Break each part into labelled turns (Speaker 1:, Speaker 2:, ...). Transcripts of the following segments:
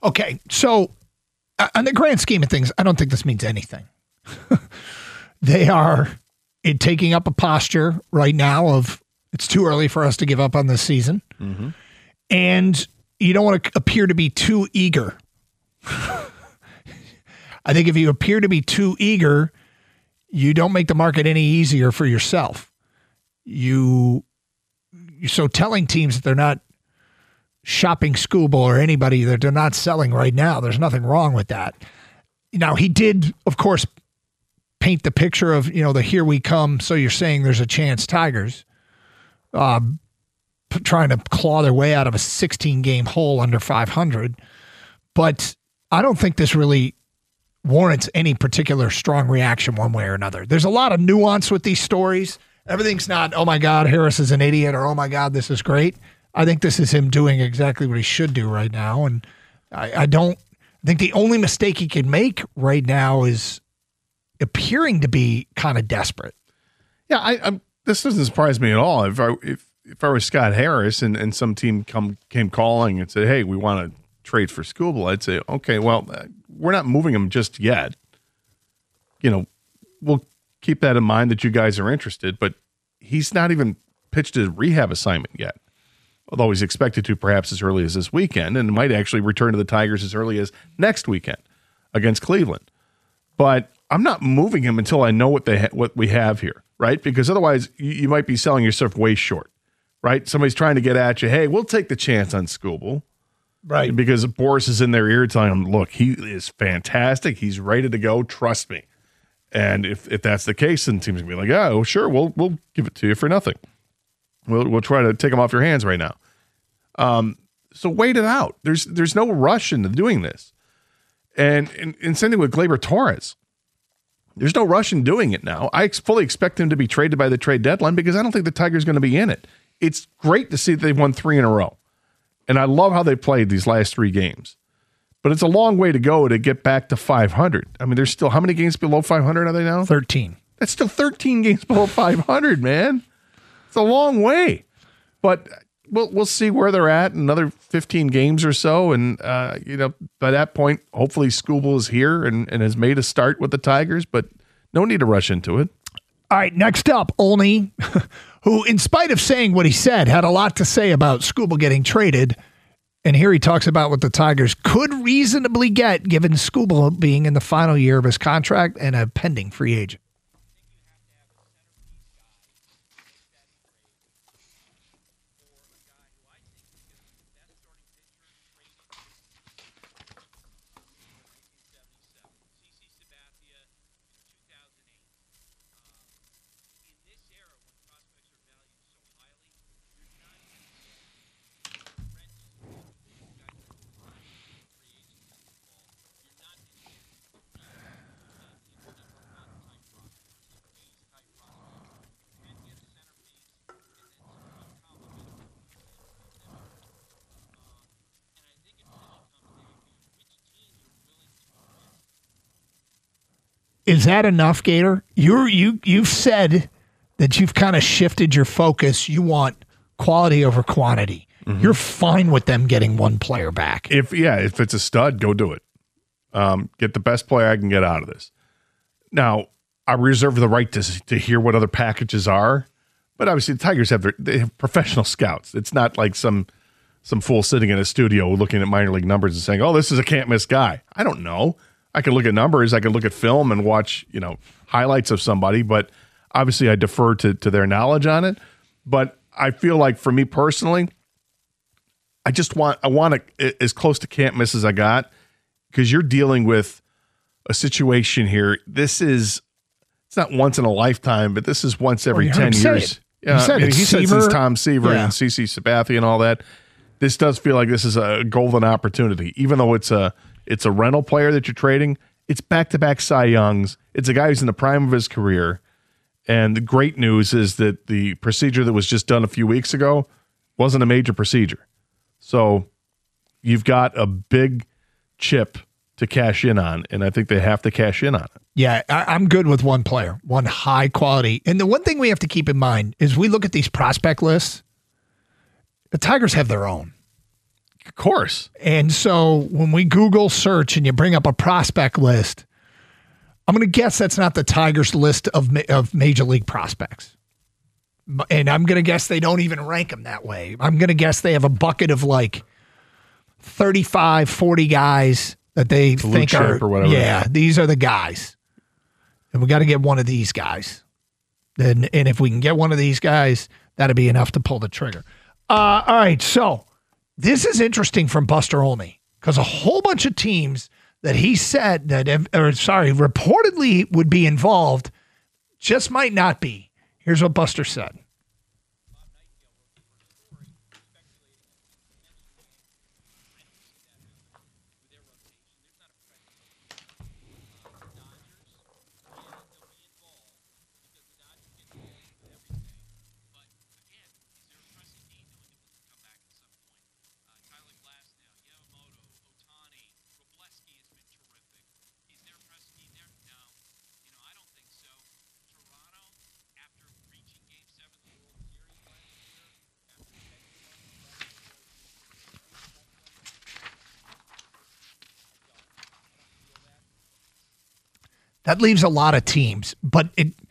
Speaker 1: Okay, so on the grand scheme of things, I don't think this means anything. They are taking up a posture right now of it's too early for us to give up on this season.
Speaker 2: Mm-hmm.
Speaker 1: And you don't want to appear to be too eager. I think if you appear to be too eager, you don't make the market any easier for yourself. You're so telling teams that they're not shopping Skubal or anybody that they're not selling right now. There's nothing wrong with that. Now, he did, of course, paint the picture of, the here we come, so you're saying there's a chance Tigers trying to claw their way out of a 16-game hole under 500. But I don't think this really warrants any particular strong reaction one way or another. There's a lot of nuance with these stories. Everything's not, oh my God, Harris is an idiot, or oh my God, this is great. I think this is him doing exactly what he should do right now. And I think the only mistake he can make right now is appearing to be kind of desperate.
Speaker 2: Yeah, this doesn't surprise me at all. If I was Scott Harris and some team came calling and said, hey, we want to trade for Skubal, I'd say, okay, well, we're not moving him just yet. We'll keep that in mind that you guys are interested, but he's not even pitched a rehab assignment yet, although he's expected to perhaps as early as this weekend, and might actually return to the Tigers as early as next weekend against Cleveland. But I'm not moving him until I know what we have here, right? Because otherwise you might be selling yourself way short, right? Somebody's trying to get at you, hey, we'll take the chance on Skubal.
Speaker 1: Right.
Speaker 2: Because Boris is in their ear telling him, look, he is fantastic. He's ready to go. Trust me. And if that's the case, then teams can be like, oh, sure, we'll give it to you for nothing. We'll try to take him off your hands right now. So wait it out. There's no rush into doing this. And same thing with Gleyber Torres. There's no rush in doing it now. I fully expect him to be traded by the trade deadline because I don't think the Tigers are going to be in it. It's great to see that they've won 3 in a row. And I love how they played these last 3 games. But it's a long way to go to get back to 500. I mean, there's still, how many games below 500 are they now?
Speaker 1: 13.
Speaker 2: That's still 13 games below 500, man. It's a long way. But we'll see where they're at in another 15 games or so. And, by that point, hopefully Skubal is here and has made a start with the Tigers. But no need to rush into it.
Speaker 1: All right, next up, Olney, who, in spite of saying what he said, had a lot to say about Skubal getting traded. And here he talks about what the Tigers could reasonably get given Skubal being in the final year of his contract and a pending free agent. Is that enough, Gator? You've said that you've kind of shifted your focus. You want quality over quantity. Mm-hmm. You're fine with them getting one player back.
Speaker 2: If it's a stud, go do it. Get the best player I can get out of this. Now, I reserve the right to hear what other packages are, but obviously the Tigers have professional scouts. It's not like some fool sitting in a studio looking at minor league numbers and saying, "Oh, this is a can't miss guy." I don't know. I could look at numbers, I could look at film and watch, highlights of somebody, but obviously I defer to their knowledge on it. But I feel like for me personally, I want as close to can't miss as I got, because you're dealing with a situation here. It's not once in a lifetime, but this is once every 10 years.
Speaker 1: Yeah, he
Speaker 2: said since Tom Seaver and CC Sabathia and all that. This does feel like this is a golden opportunity, even though it's a rental player that you're trading. It's back-to-back Cy Youngs. It's a guy who's in the prime of his career. And the great news is that the procedure that was just done a few weeks ago wasn't a major procedure. So you've got a big chip to cash in on, and I think they have to cash in on it.
Speaker 1: Yeah, I'm good with one player, one high quality. And the one thing we have to keep in mind is we look at these prospect lists, the Tigers have their own.
Speaker 2: Of course.
Speaker 1: And so when we Google search and you bring up a prospect list, I'm going to guess that's not the Tigers list of major league prospects. And I'm going to guess they don't even rank them that way. I'm going to guess they have a bucket of like 35, 40 guys that they think are,
Speaker 2: or whatever.
Speaker 1: Yeah, these are the guys. And we got to get one of these guys. And if we can get one of these guys, that'd be enough to pull the trigger. All right, so this is interesting from Buster Olney because a whole bunch of teams that he said reportedly would be involved just might not be. Here's what Buster said. That leaves a lot of teams, but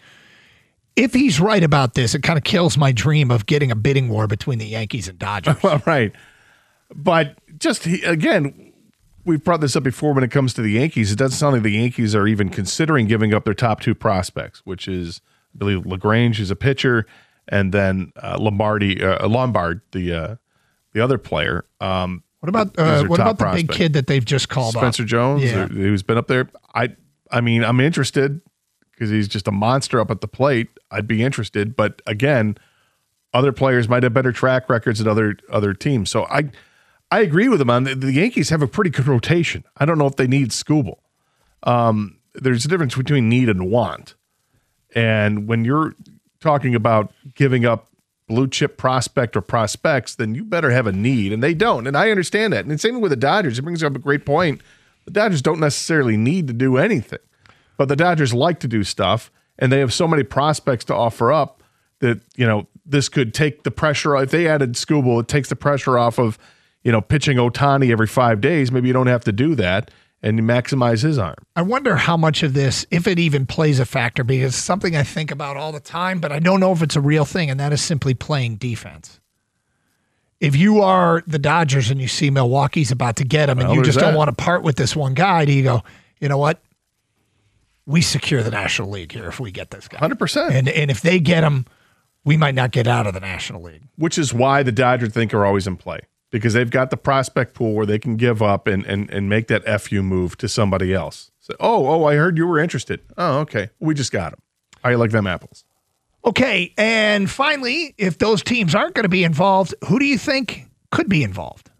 Speaker 1: if he's right about this, it kind of kills my dream of getting a bidding war between the Yankees and Dodgers.
Speaker 2: Right. But just, again, we've brought this up before when it comes to the Yankees. It doesn't sound like the Yankees are even considering giving up their top two prospects, which is, I believe, LaGrange, who's a pitcher, and then Lombard, the other player.
Speaker 1: What about the big kid that they've just called
Speaker 2: Spencer Jones, who's been up there? I mean, I'm interested because he's just a monster up at the plate. I'd be interested, but again, other players might have better track records than other teams. So I agree with him on the Yankees have a pretty good rotation. I don't know if they need Skubal. There's a difference between need and want, and when you're talking about giving up blue chip prospect or prospects, then you better have a need, and they don't. And I understand that. And same with the Dodgers. It brings up a great point. The Dodgers don't necessarily need to do anything, but the Dodgers like to do stuff, and they have so many prospects to offer up that, this could take the pressure. If they added Skubal, it takes the pressure off of, pitching Ohtani every 5 days. Maybe you don't have to do that, and you maximize his arm.
Speaker 1: I wonder how much of this, if it even plays a factor, because it's something I think about all the time, but I don't know if it's a real thing, and that is simply playing defense. If you are the Dodgers and you see Milwaukee's about to get him and you just don't want to part with this one guy, do you go, you know what? We secure the National League here if we get this guy.
Speaker 2: 100%.
Speaker 1: And if they get him, we might not get out of the National League.
Speaker 2: Which is why the Dodgers think are always in play, because they've got the prospect pool where they can give up and make that FU move to somebody else. So, I heard you were interested. Oh, okay. We just got him. I like them apples.
Speaker 1: Okay, and finally, if those teams aren't going to be involved, who do you think could be involved?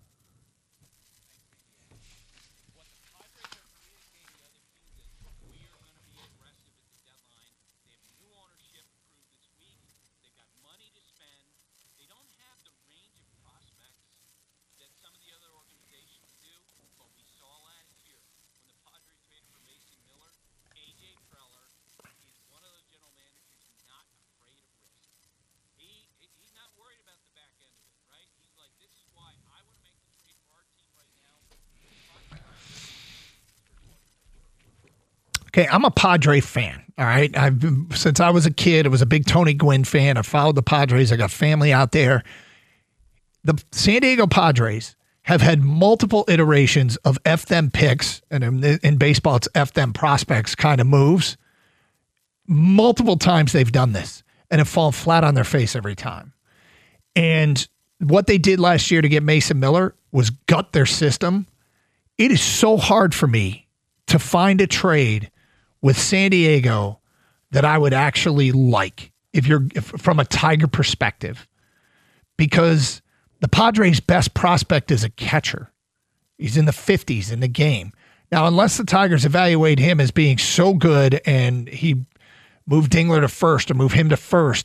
Speaker 1: Okay, I'm a Padre fan, all right? Since I was a kid, I was a big Tony Gwynn fan. I followed the Padres. I got family out there. The San Diego Padres have had multiple iterations of F them picks, and in baseball, it's F them prospects kind of moves. Multiple times they've done this, and have fallen flat on their face every time. And what they did last year to get Mason Miller was gut their system. It is so hard for me to find a trade with San Diego that I would actually like if from a Tiger perspective, because the Padres' best prospect is a catcher. He's in the 50s in the game. Now, unless the Tigers evaluate him as being so good and he moved Dingler to first or move him to first,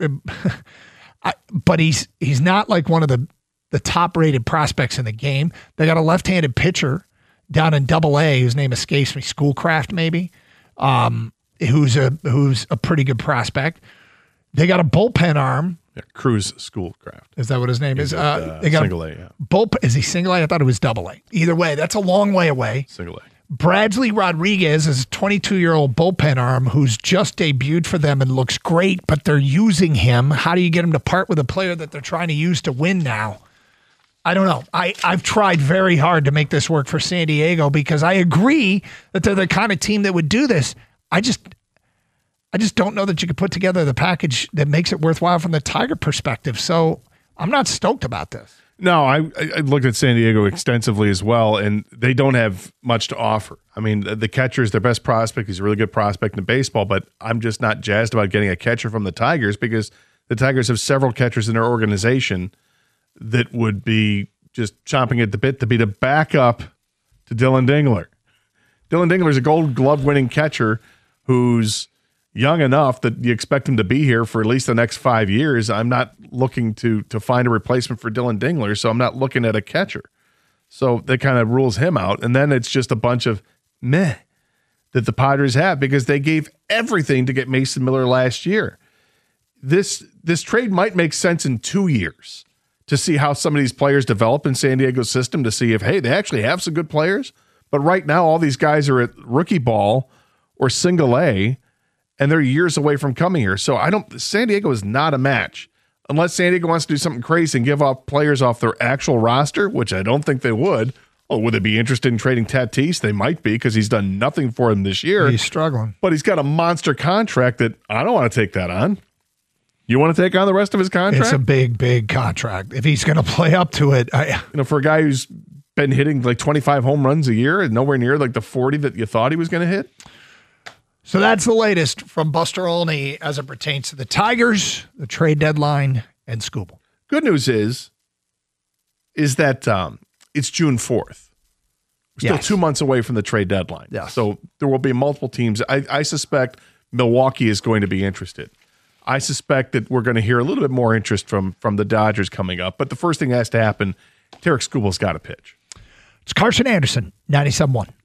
Speaker 1: but he's not like one of the top-rated prospects in the game. They got a left-handed pitcher down in Double-A, whose name escapes me, Schoolcraft maybe, who's a pretty good prospect. They got a bullpen arm
Speaker 2: Yeah, Cruz Schoolcraft.
Speaker 1: Is that what his name is? They got
Speaker 2: single A, yeah.
Speaker 1: Is he single A? I thought it was double A. Either way, that's a long way away.
Speaker 2: Single A.
Speaker 1: Bradley Rodriguez is a 22-year-old bullpen arm who's just debuted for them and looks great, but they're using him. How do you get him to part with a player that they're trying to use to win now? I don't know. I've tried very hard to make this work for San Diego because I agree that they're the kind of team that would do this. I just don't know that you could put together the package that makes it worthwhile from the Tiger perspective. So I'm not stoked about this.
Speaker 2: No, I looked at San Diego extensively as well, and they don't have much to offer. I mean, the catcher is their best prospect. He's a really good prospect in baseball, but I'm just not jazzed about getting a catcher from the Tigers because the Tigers have several catchers in their organization that would be just chomping at the bit to be the backup to Dylan Dingler. Dylan Dingler is a Gold Glove winning catcher who's young enough that you expect him to be here for at least the next 5 years. I'm not looking to find a replacement for Dylan Dingler, so I'm not looking at a catcher. So that kind of rules him out. And then it's just a bunch of meh that the Padres have because they gave everything to get Mason Miller last year. This trade might make sense in 2 years to see how some of these players develop in San Diego's system to see if, hey, they actually have some good players. But right now, all these guys are at rookie ball or single A, and they're years away from coming here. So San Diego is not a match. Unless San Diego wants to do something crazy and give off players off their actual roster, which I don't think they would. Oh, would they be interested in trading Tatis? They might be because he's done nothing for them this year.
Speaker 1: He's struggling.
Speaker 2: But he's got a monster contract that I don't want to take that on. You want to take on the rest of his contract?
Speaker 1: It's a big, big contract. If he's going to play up to it.
Speaker 2: For a guy who's been hitting like 25 home runs a year and nowhere near like the 40 that you thought he was going to hit.
Speaker 1: So that's the latest from Buster Olney as it pertains to the Tigers, the trade deadline, and Skubal.
Speaker 2: Good news is that it's June 4th. We're still 2 months away from the trade deadline.
Speaker 1: Yes.
Speaker 2: So there will be multiple teams. I suspect Milwaukee is going to be interested. I suspect that we're going to hear a little bit more interest from the Dodgers coming up. But the first thing that has to happen, Tarik Skubal's got to pitch.
Speaker 1: It's Carson Anderson, 97.1.